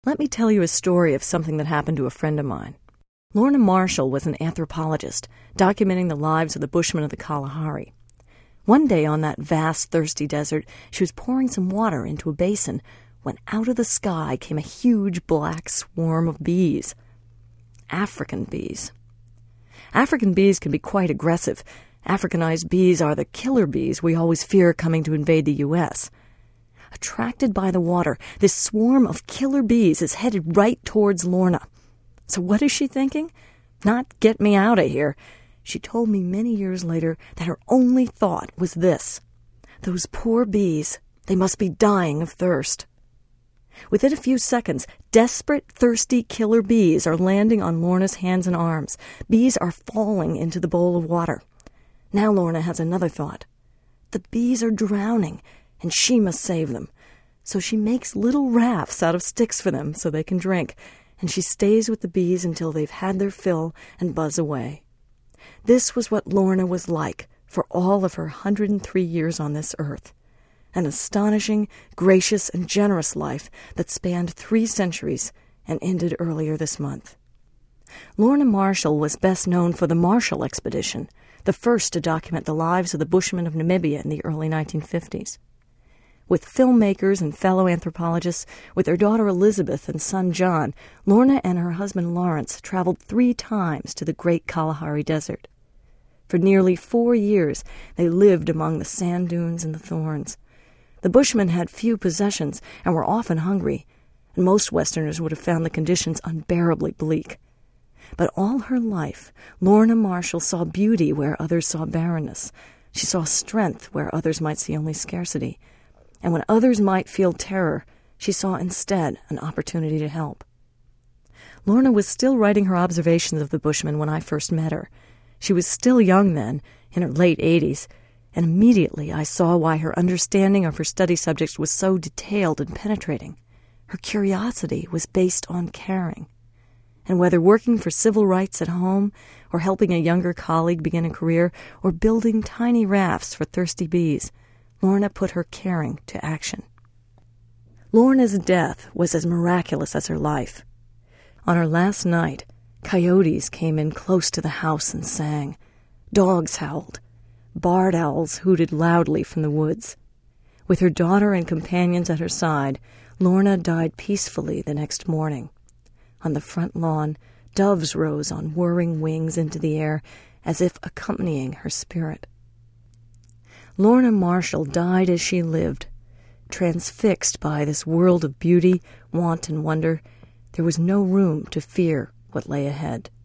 Let me tell you a story of something that happened to a friend of mine. Lorna Marshall was an anthropologist, documenting the lives of the Bushmen of the Kalahari. One day on that vast, thirsty desert, she was pouring some water into a basin when out of the sky came a huge black swarm of bees. African bees. African bees can be quite aggressive. Africanized bees are the killer bees we always fear coming to invade the U.S. Attracted by the water, this swarm of killer bees is headed right towards Lorna. So what is she thinking? Not get me out of here. She told me many years later that her only thought was this: those poor bees, they must be dying of thirst. Within a few seconds, desperate, thirsty killer bees are landing on Lorna's hands and arms. Bees are falling into the bowl of water. Now Lorna has another thought. The bees are drowning, and she must save them. So she makes little rafts out of sticks for them so they can drink, and she stays with the bees until they've had their fill and buzz away. This was what Lorna was like for all of her 103 years on this earth. An astonishing, gracious, and generous life that spanned 3 centuries and ended earlier this month. Lorna Marshall was best known for the Marshall Expedition, the first to document the lives of the Bushmen of Namibia in the early 1950s. With filmmakers and fellow anthropologists, with their daughter Elizabeth and son John, Lorna and her husband Lawrence traveled 3 times to the Great Kalahari Desert. For nearly 4 years, they lived among the sand dunes and the thorns. The Bushmen had few possessions and were often hungry, and most Westerners would have found the conditions unbearably bleak. But all her life, Lorna Marshall saw beauty where others saw barrenness. She saw strength where others might see only scarcity. And when others might feel terror, she saw instead an opportunity to help. Lorna was still writing her observations of the Bushmen when I first met her. She was still young then, in her late 80s, and immediately I saw why her understanding of her study subjects was so detailed and penetrating. Her curiosity was based on caring. And whether working for civil rights at home, or helping a younger colleague begin a career, or building tiny rafts for thirsty bees, Lorna put her caring to action. Lorna's death was as miraculous as her life. On her last night, coyotes came in close to the house and sang. Dogs howled. Barred owls hooted loudly from the woods. With her daughter and companions at her side, Lorna died peacefully the next morning. On the front lawn, doves rose on whirring wings into the air as if accompanying her spirit. Lorna Marshall died as she lived. Transfixed by this world of beauty, want, and wonder, there was no room to fear what lay ahead.